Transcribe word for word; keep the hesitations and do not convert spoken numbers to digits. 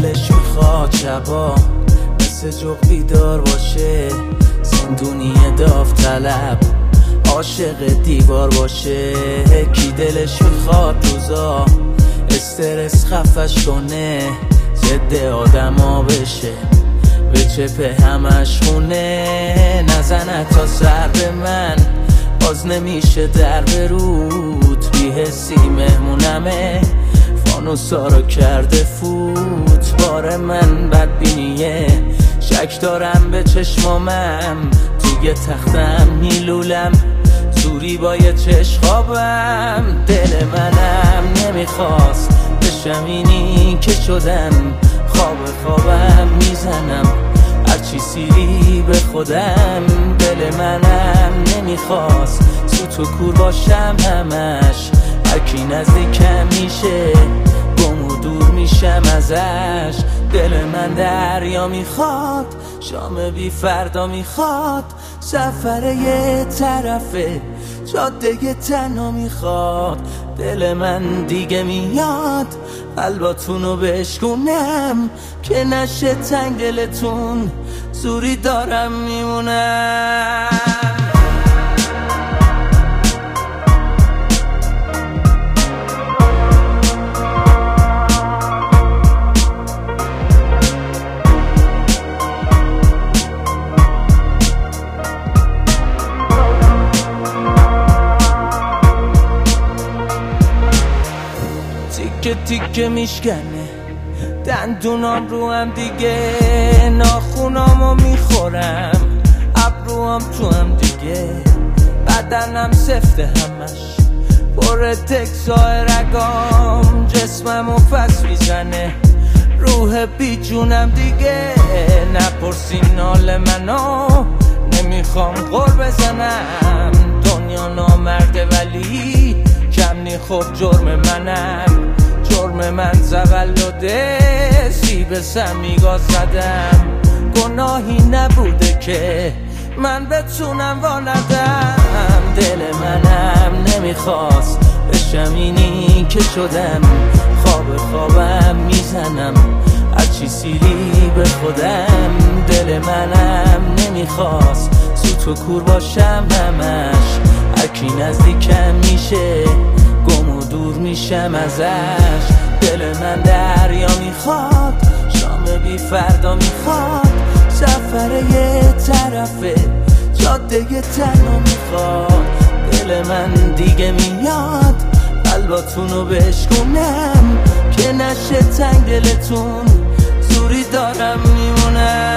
دلش میخواد شبا مثل جغ بیدار باشه، زندونی داوطلب عاشق دیوار باشه. کی دلش میخواد روزا استرس خفش کنه، ضد آدما بشه به چپه همش خونه. نزنه تا سر به من باز نمیشه در برود، بی‌حسی مهمونمه فانوسا رو کرده فوت. بار من بدبینیه شک دارم به چشمامم، توی تختم میلولم زوری با یه چشم خوابم. دل منم نمیخواست بشم اینی که شدم، خواب خوابم میزنم هرچی سیری به خودم. دل منم نمیخواست سوت و کور باشم همش، هرکی نزدیکم میشه گم و دور میشم ازش. دل من دریا میخواد شام بی فردا میخواد، سفر یه طرفه جاده تنها میخواد. دل من دیگه میاد قلباتونو بشکونم که نشه تنگ دلتون، زوری دارم میمونم. تیکه تیکه میشکنه دندونام رو هم دیگه، ناخونامو میخورم ابروام تو هم دیگه. بدنم سفته همش پر تکسای رگام، جسممو پس میزنه روح بی جونم دیگه. نپرسین حال منو نمیخوام غر بزنم، دنیا نامرده ولی کم نی خب جرم منم. جرم من زغلده سیب سمیگا زدم، گناهی نبوده که من بتونم واندم. دل منم نمیخواست بشم اینی که شدم، خواب خوابم میزنم هرچی سیری به خودم. دل منم نمیخواست سوت و کور باشم همش، هرکی نزدیکم میشه گم و دور میشم ازش. دل من دریا میخواد شام بی فردا میخواد، سفر یه طرفه جاده تنها میخواد. دل من دیگه میاد قلباتونو بشکونم که نشه تنگ دلتون، زوری دارم میمونم.